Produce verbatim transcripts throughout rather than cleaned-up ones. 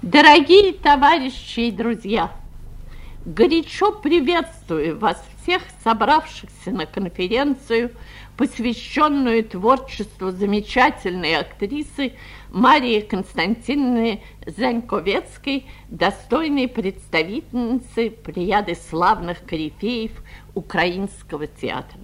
Дорогие товарищи и друзья, горячо приветствую вас всех, собравшихся на конференцию, посвященную творчеству замечательной актрисы Марии Константиновны Заньковецкой, достойной представительницы плеяды славных корифеев украинского театра.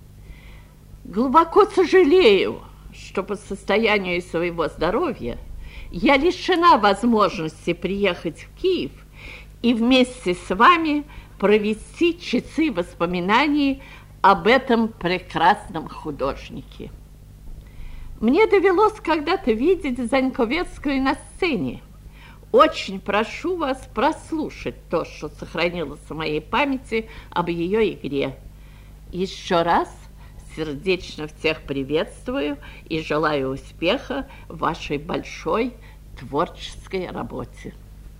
Глубоко сожалею, что по состоянию своего здоровья я лишена возможности приехать в Киев и вместе с вами провести часы воспоминаний об этом прекрасном художнике. Мне довелось когда-то видеть Заньковецкую на сцене. Очень прошу вас прослушать то, что сохранилось в моей памяти об ее игре. Еще раз сердечно всех приветствую и желаю успеха в вашей большой творческой работе.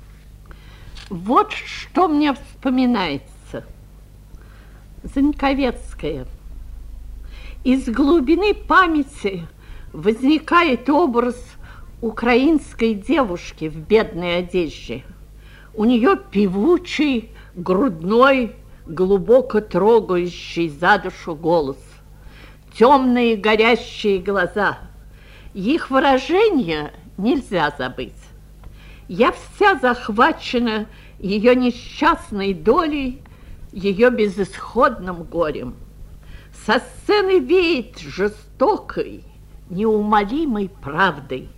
Вот что мне вспоминается. Заньковецкая. Из глубины памяти возникает образ украинской девушки в бедной одежде. У нее певучий, грудной, глубоко трогающий за душу голос. Темные горящие глаза. Их выражение нельзя забыть. Я вся захвачена ее несчастной долей, ее безысходным горем. Со сцены веет жестокой, неумолимой правдой.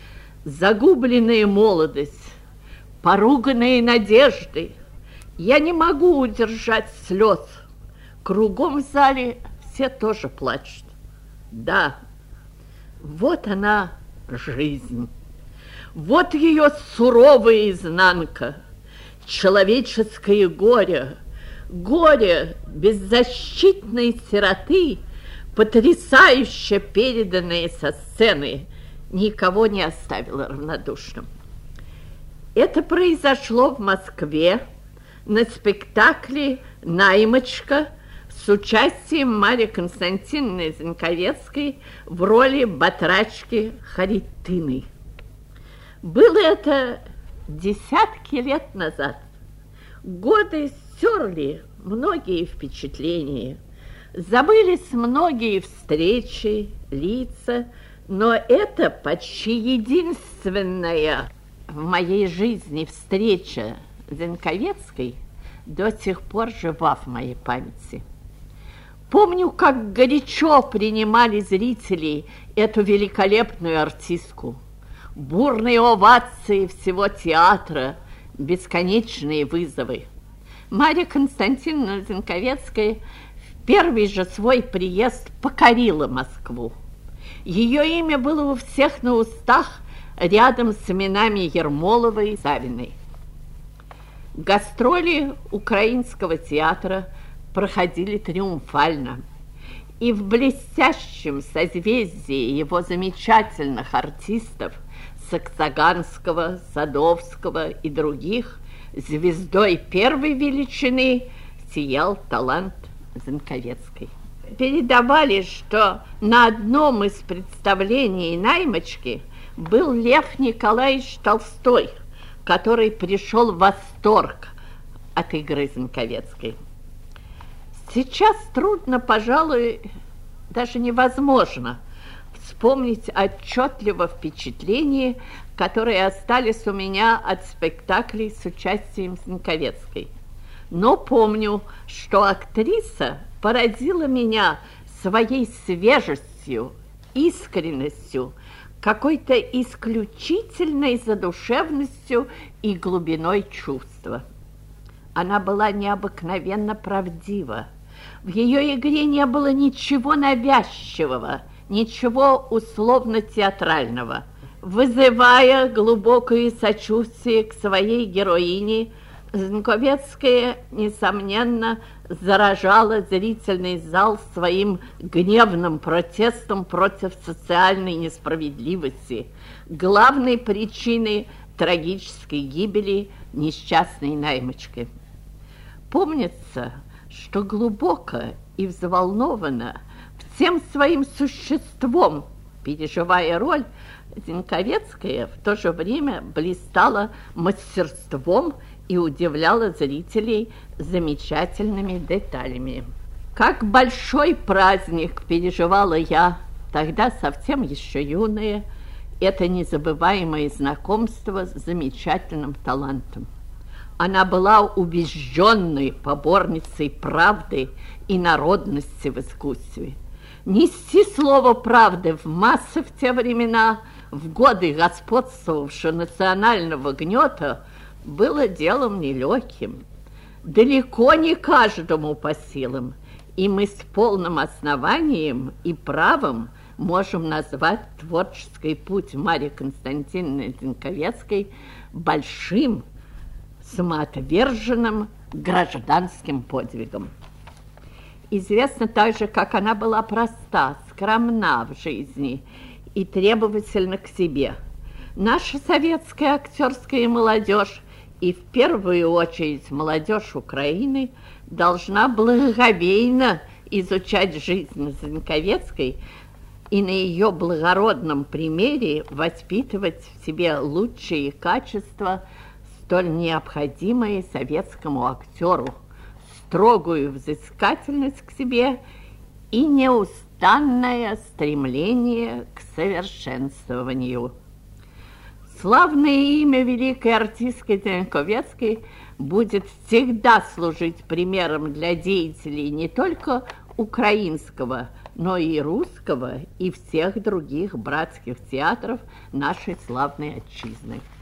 Загубленная молодость, поруганные надежды. Я не могу удержать слез. Кругом в зале все тоже плачут. Да, вот она, жизнь. Вот ее суровая изнанка, человеческое горе, горе беззащитной сироты, потрясающе переданное со сцены, никого не оставило равнодушным. Это произошло в Москве на спектакле «Наймочка» с участием Марии Константиновны Заньковецкой в роли батрачки Харитыны. Было это десятки лет назад. Годы стерли многие впечатления, забылись многие встречи, лица, но это почти единственная в моей жизни встреча Заньковецкой до сих пор жива в моей памяти. Помню, как горячо принимали зрители эту великолепную артистку. Бурные овации всего театра, бесконечные вызовы. Мария Константиновна Заньковецкая в первый же свой приезд покорила Москву. Ее имя было у всех на устах рядом с именами Ермоловой и Савиной. Гастроли украинского театра проходили триумфально, и в блестящем созвездии его замечательных артистов Саксаганского, Садовского и других звездой первой величины сиял талант Заньковецкой. Передавали, что на одном из представлений «Наймочки» был Лев Николаевич Толстой, который пришел в восторг от игры Заньковецкой. Сейчас трудно, пожалуй, даже невозможно вспомнить отчетливо впечатления, которые остались у меня от спектаклей с участием Заньковецкой. Но помню, что актриса поразила меня своей свежестью, искренностью, какой-то исключительной задушевностью и глубиной чувства. Она была необыкновенно правдива. В ее игре не было ничего навязчивого, ничего условно-театрального. Вызывая глубокое сочувствие к своей героине, Заньковецкая, несомненно, заражала зрительный зал своим гневным протестом против социальной несправедливости, главной причиной трагической гибели несчастной Наймочки. Помнится, что глубоко и взволнованно, всем своим существом переживая роль, Зинковецкая в то же время блистала мастерством и удивляла зрителей замечательными деталями. Как большой праздник переживала я, тогда совсем еще юная, это незабываемое знакомство с замечательным талантом. Она была убежденной поборницей правды и народности в искусстве. Нести слово правды в массы в те времена, в годы господствовавшего национального гнета, было делом нелегким. Далеко не каждому по силам, и мы с полным основанием и правом можем назвать творческий путь Марии Константиновны Зинковецкой большим, самоотверженным гражданским подвигом. Известно также, как она была проста, скромна в жизни и требовательна к себе. Наша советская актерская молодежь, и в первую очередь молодежь Украины, должна благоговейно изучать жизнь Зинковецкой и на ее благородном примере воспитывать в себе лучшие качества, столь необходимые советскому актеру, строгую взыскательность к себе и неустанное стремление к совершенствованию. Славное имя великой артистки Зинковецкой будет всегда служить примером для деятелей не только украинского, но и русского и всех других братских театров нашей славной отчизны.